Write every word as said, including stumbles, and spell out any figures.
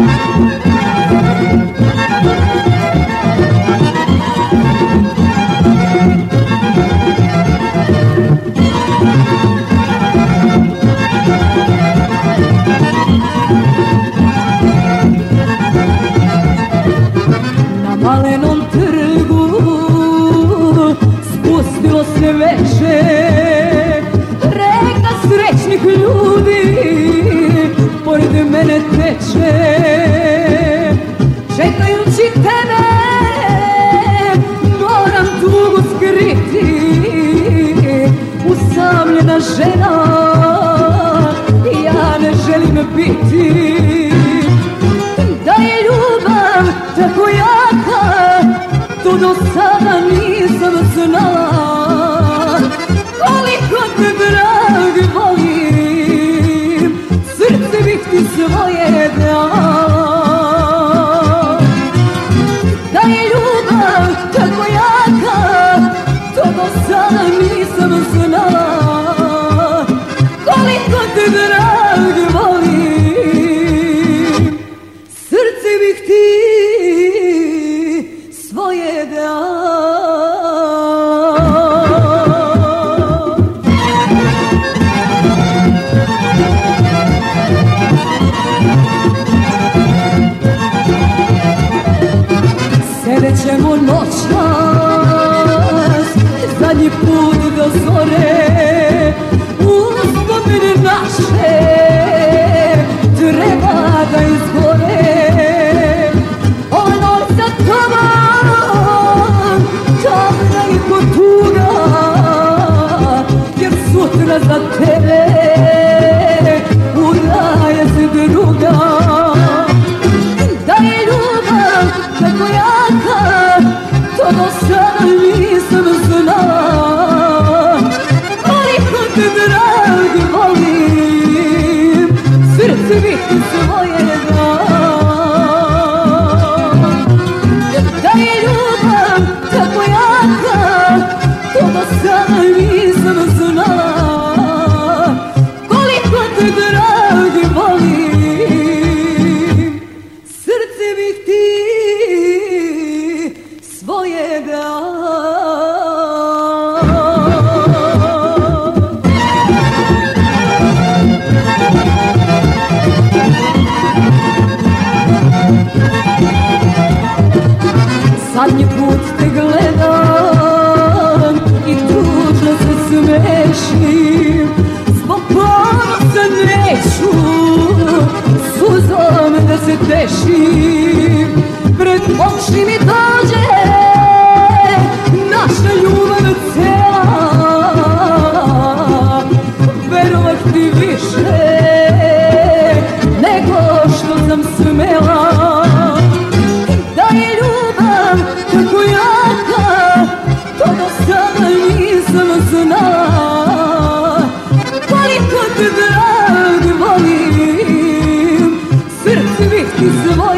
Malenom trgu spustilo se veče, reka srećnih ljudi pored mene teče. Čekajući tebe moram tugu skriti, usamljena žena ja ne želim biti. Da je ljubav tako jaka, to do sada nisam znala. Koliko te, dragi, volim, srce bih ti svoje dala. Da je ljubav tako jaka, to do sada nisam znala. Koliko te, dragi, volim, srce bih ti svoje dala. Sedećemo noćas, zadnji put do zore, uspomene naše treba da izgore. Ova noć za tobom tamna i ko tuga, jer sutra za tebe udaje se druga. Da je ljubav tako jaka, to do sada nisam znala. Koliko te, dragi, volim, srce bih ti svoje dala. Da je ljubav tako jaka, to do sada nisam znala. Koliko te, dragi, volim, srce bih ti svoje dala. Zadnji put te gledam i tužno se smešim. Zbog ponosa neću suzom da se tešim. Pred oči mi dođe naša ljubav cela. Verovat ti više nego što sam smela. Da je ljubav tako jaka, to do sada nisam znala. Koliko te, dragi, volim, srce bih ti svoje